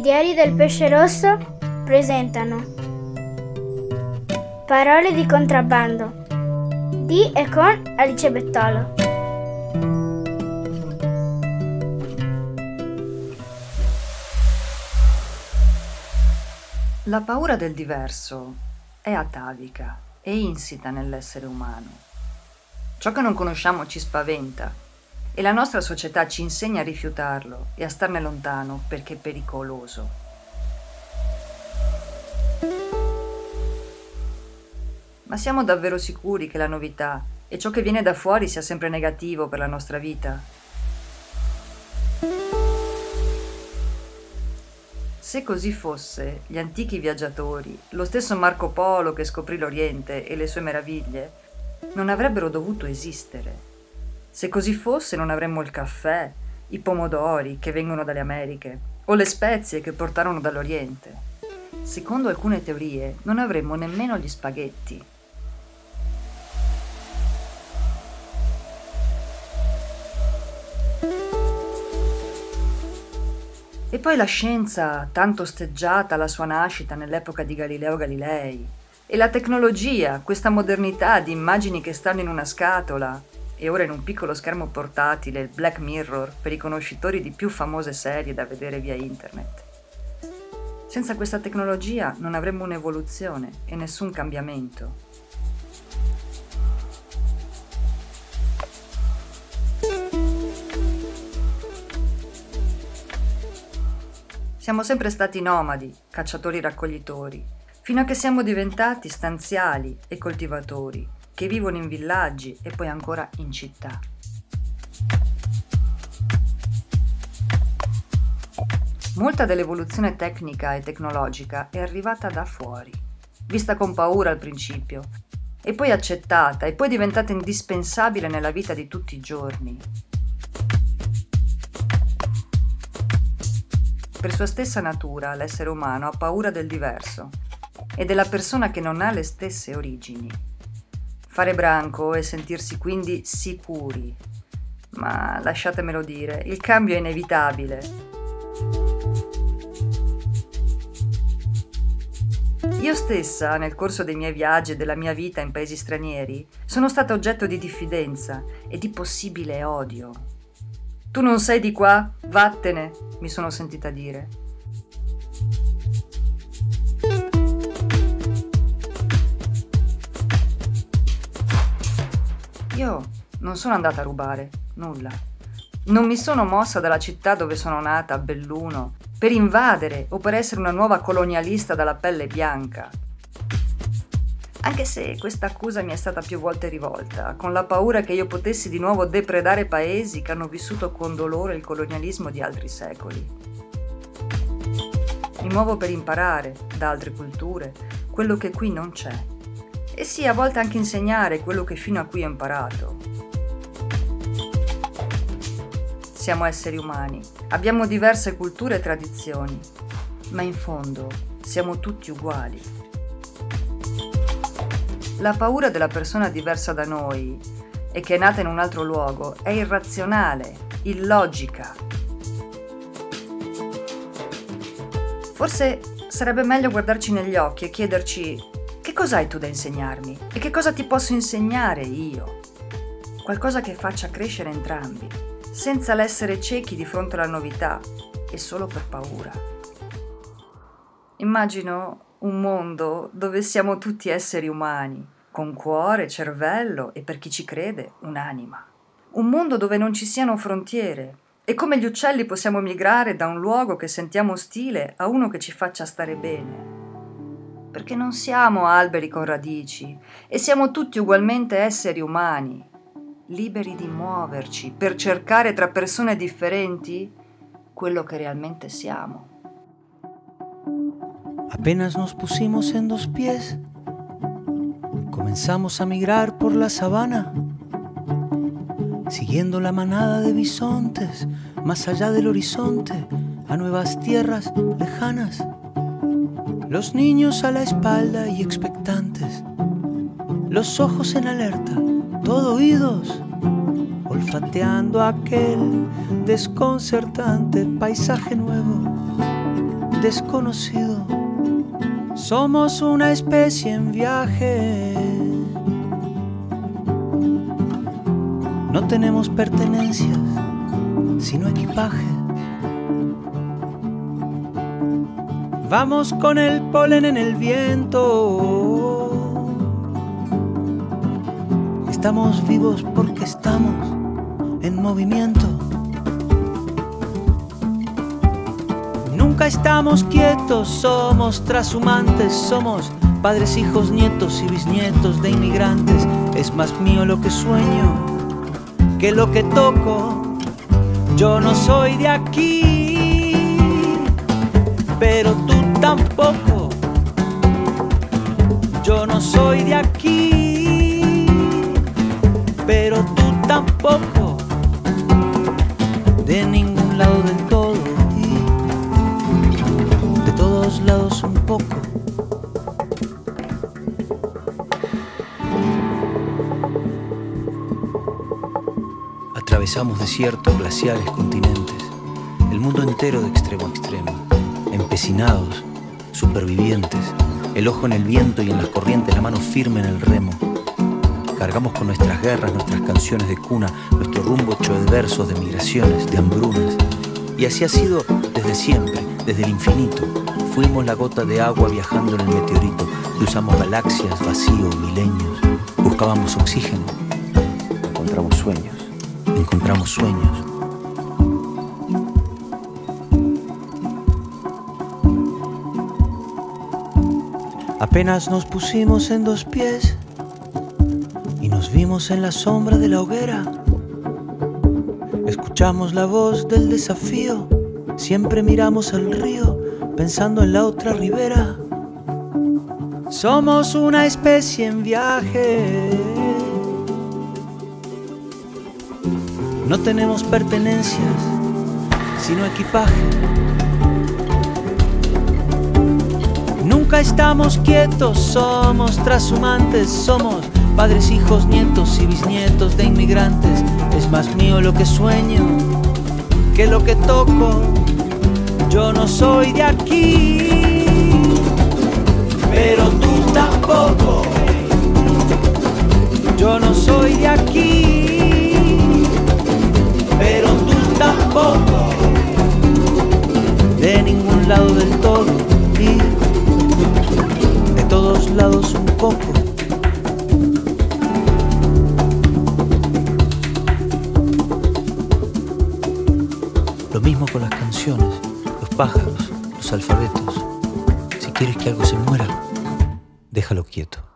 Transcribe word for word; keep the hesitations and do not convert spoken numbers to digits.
Diari del Pesce Rosso presentano Parole di contrabbando di e con Alice Bettolo. La paura del diverso è atavica e insita nell'essere umano. Ciò che non conosciamo ci spaventa e la nostra società ci insegna a rifiutarlo e a starne lontano perché è pericoloso. Ma siamo davvero sicuri che la novità e ciò che viene da fuori sia sempre negativo per la nostra vita? Se così fosse, gli antichi viaggiatori, lo stesso Marco Polo che scoprì l'Oriente e le sue meraviglie, non avrebbero dovuto esistere. Se così fosse, non avremmo il caffè, i pomodori che vengono dalle Americhe o le spezie che portarono dall'Oriente. Secondo alcune teorie, non avremmo nemmeno gli spaghetti. E poi la scienza, tanto osteggiata alla sua nascita nell'epoca di Galileo Galilei, e la tecnologia, questa modernità di immagini che stanno in una scatola, e ora in un piccolo schermo portatile, il Black Mirror, per i conoscitori di più famose serie da vedere via internet. Senza questa tecnologia non avremmo un'evoluzione e nessun cambiamento. Siamo sempre stati nomadi, cacciatori-raccoglitori, fino a che siamo diventati stanziali e coltivatori, che vivono in villaggi e poi ancora in città. Molta dell'evoluzione tecnica e tecnologica è arrivata da fuori, vista con paura al principio, e poi accettata e poi diventata indispensabile nella vita di tutti i giorni. Per sua stessa natura, l'essere umano ha paura del diverso e della persona che non ha le stesse origini. Fare branco e sentirsi quindi sicuri. Ma lasciatemelo dire, il cambio è inevitabile. Io stessa, nel corso dei miei viaggi e della mia vita in paesi stranieri, sono stata oggetto di diffidenza e di possibile odio. Tu non sei di qua? Vattene, mi sono sentita dire. Io non sono andata a rubare, nulla. Non mi sono mossa dalla città dove sono nata, a Belluno, per invadere o per essere una nuova colonialista dalla pelle bianca. Anche se questa accusa mi è stata più volte rivolta, con la paura che io potessi di nuovo depredare paesi che hanno vissuto con dolore il colonialismo di altri secoli. Mi muovo per imparare, da altre culture, quello che qui non c'è. E sì, a volte anche insegnare quello che fino a qui ho imparato. Siamo esseri umani, abbiamo diverse culture e tradizioni, ma in fondo siamo tutti uguali. La paura della persona diversa da noi e che è nata in un altro luogo è irrazionale, illogica. Forse sarebbe meglio guardarci negli occhi e chiederci: che cosa hai tu da insegnarmi? E che cosa ti posso insegnare io? Qualcosa che faccia crescere entrambi, senza l'essere ciechi di fronte alla novità e solo per paura. Immagino un mondo dove siamo tutti esseri umani, con cuore, cervello e, per chi ci crede, un'anima. Un mondo dove non ci siano frontiere e come gli uccelli possiamo migrare da un luogo che sentiamo ostile a uno che ci faccia stare bene. Perché non siamo alberi con radici e siamo tutti ugualmente esseri umani, liberi di muoverci per cercare tra persone differenti quello che realmente siamo. Apenas nos pusimos en dos pies, comenzamos a migrar por la sabana, siguiendo la manada de bisontes, más allá del horizonte, a nuevas tierras lejanas. Los niños a la espalda y expectantes, los ojos en alerta, todo oídos, olfateando aquel desconcertante paisaje nuevo. desconocido. Somos una especie en viaje. No tenemos pertenencias, sino equipaje. Vamos con el polen en el viento. Estamos vivos porque estamos en movimiento. Nunca estamos quietos, somos trashumantes, somos padres, hijos, nietos y bisnietos de inmigrantes. Es más mío lo que sueño que lo que toco. Yo no soy de aquí, pero tú tampoco. Yo no soy de aquí, pero tú tampoco. De ningún lado del todo y de todos lados un poco. Atravesamos desiertos, glaciares, continentes, el mundo entero de extremo a extremo, empecinados, supervivientes, el ojo en el viento y en las corrientes, la mano firme en el remo. Cargamos con nuestras guerras, nuestras canciones de cuna, nuestro rumbo hecho de versos, de migraciones, de hambrunas. Y así ha sido desde siempre, desde el infinito. Fuimos la gota de agua viajando en el meteorito. Cruzamos galaxias, vacío, milenios. Buscábamos oxígeno. Encontramos sueños. Encontramos sueños. Apenas nos pusimos en dos pies y nos vimos en la sombra de la hoguera. Escuchamos la voz del desafío. Siempre miramos al río pensando en la otra ribera. Somos una especie en viaje. No tenemos pertenencias, sino equipaje. Nunca estamos quietos, somos trashumantes, somos padres, hijos, nietos y bisnietos de inmigrantes. Es más mío lo que sueño que lo que toco. Yo no soy de aquí, pero tú tampoco. Yo no soy de aquí, pero tú tampoco. De ningún lado del todo y de todos lados un poco. Lo mismo con las canciones, los pájaros, los alfabetos. Si quieres que algo se muera, déjalo quieto.